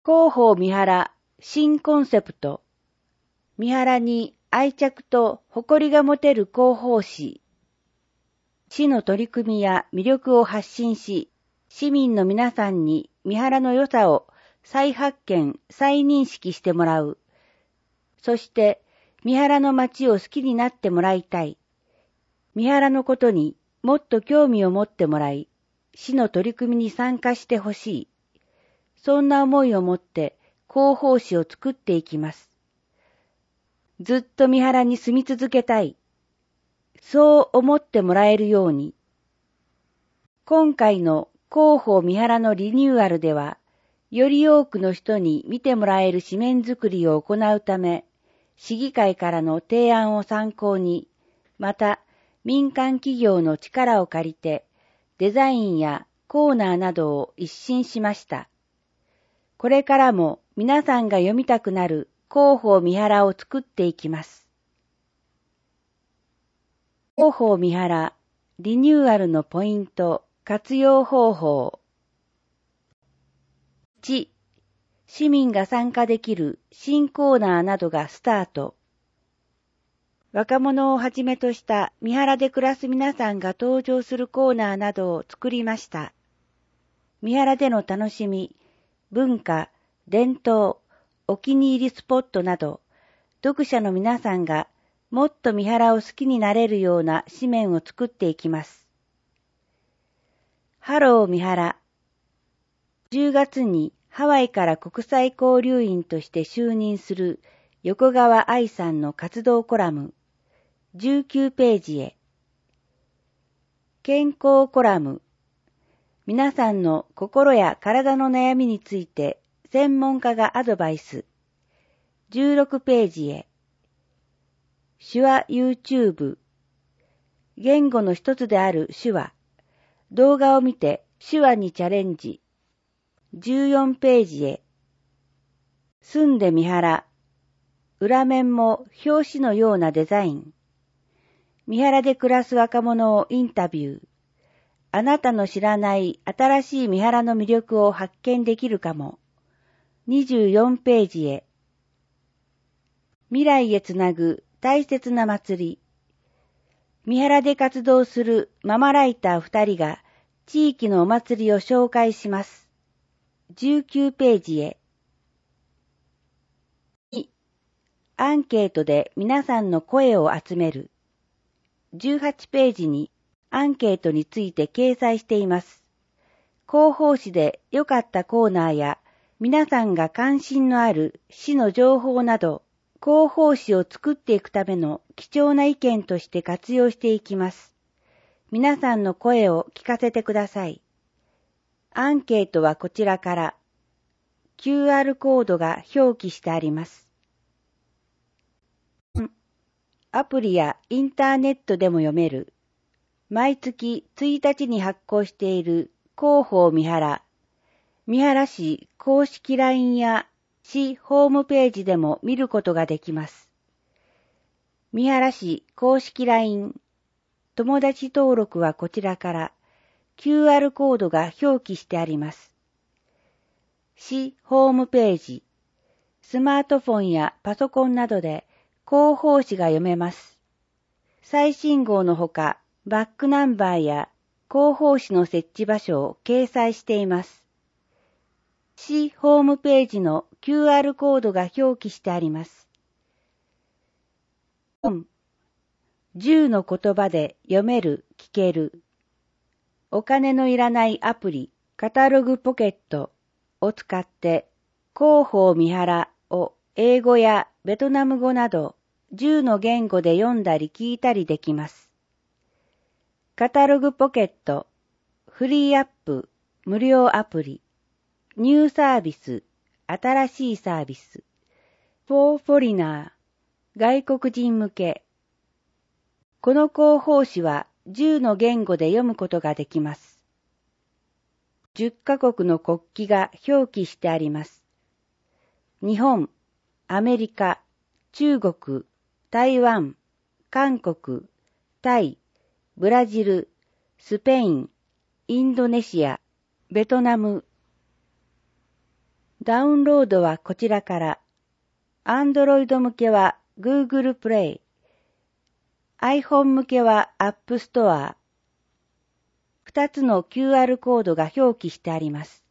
広報三原新コンセプト。三原に愛着と誇りが持てる広報誌。市の取り組みや魅力を発信し、市民の皆さんに三原の良さを再発見、再認識してもらう。そして三原の街を好きになってもらいたい。三原のことにもっと興味を持ってもらい、市の取り組みに参加してほしい。そんな思いを持って広報誌を作っていきます。ずっと三原に住み続けたい。そう思ってもらえるように。今回の広報三原のリニューアルでは、より多くの人に見てもらえる紙面作りを行うため、市議会からの提案を参考に、また民間企業の力を借りて、デザインやコーナーなどを一新しました。これからも皆さんが読みたくなる広報三原を作っていきます。広報三原リニューアルのポイント、活用方法。1、市民が参加できる新コーナーなどがスタート。若者をはじめとした三原で暮らす皆さんが登場するコーナーなどを作りました。三原での楽しみ、文化、伝統、お気に入りスポットなど、読者の皆さんがもっと三原を好きになれるような紙面を作っていきます。ハロー三原。10月にハワイから国際交流員として就任する横川愛さんの活動コラム、19ページへ。健康コラム。皆さんの心や体の悩みについて専門家がアドバイス。16ページへ。手話 YouTube。言語の一つである手話。動画を見て手話にチャレンジ。14ページへ。住んで三原。裏面も表紙のようなデザイン。三原で暮らす若者をインタビュー。あなたの知らない新しい三原の魅力を発見できるかも。24ページへ。未来へつなぐ大切な祭り。三原で活動するママライター2人が地域のお祭りを紹介します。19ページへ。2、アンケートで皆さんの声を集める。18ページにアンケートについて掲載しています。広報誌で良かったコーナーや皆さんが関心のある市の情報など、広報誌を作っていくための貴重な意見として活用していきます。皆さんの声を聞かせてください。アンケートはこちらから QR コードが表記してあります。アプリやインターネットでも読める。毎月1日に発行している広報三原。三原市公式 LINE や市ホームページでも見ることができます。三原市公式 LINE。友達登録はこちらから QR コードが表記してあります。市ホームページ。スマートフォンやパソコンなどで広報誌が読めます。最新号のほか、バックナンバーや広報誌の設置場所を掲載しています。市ホームページの QR コードが表記してあります。10の言葉で読める、聞ける。お金のいらないアプリ、カタログポケットを使って広報三原を英語やベトナム語など10の言語で読んだり聞いたりできます。カタログポケット、フリーアップ、無料アプリ、ニューサービス、新しいサービス、for foreigner、外国人向け。この広報誌は10の言語で読むことができます。10カ国の国旗が表記してあります。日本、アメリカ、中国、台湾、韓国、タイ、ブラジル、スペイン、インドネシア、ベトナム。 ダウンロードはこちらから。Android 向けは Google Play、iPhone 向けは App Store。2つの QR コードが表記してあります。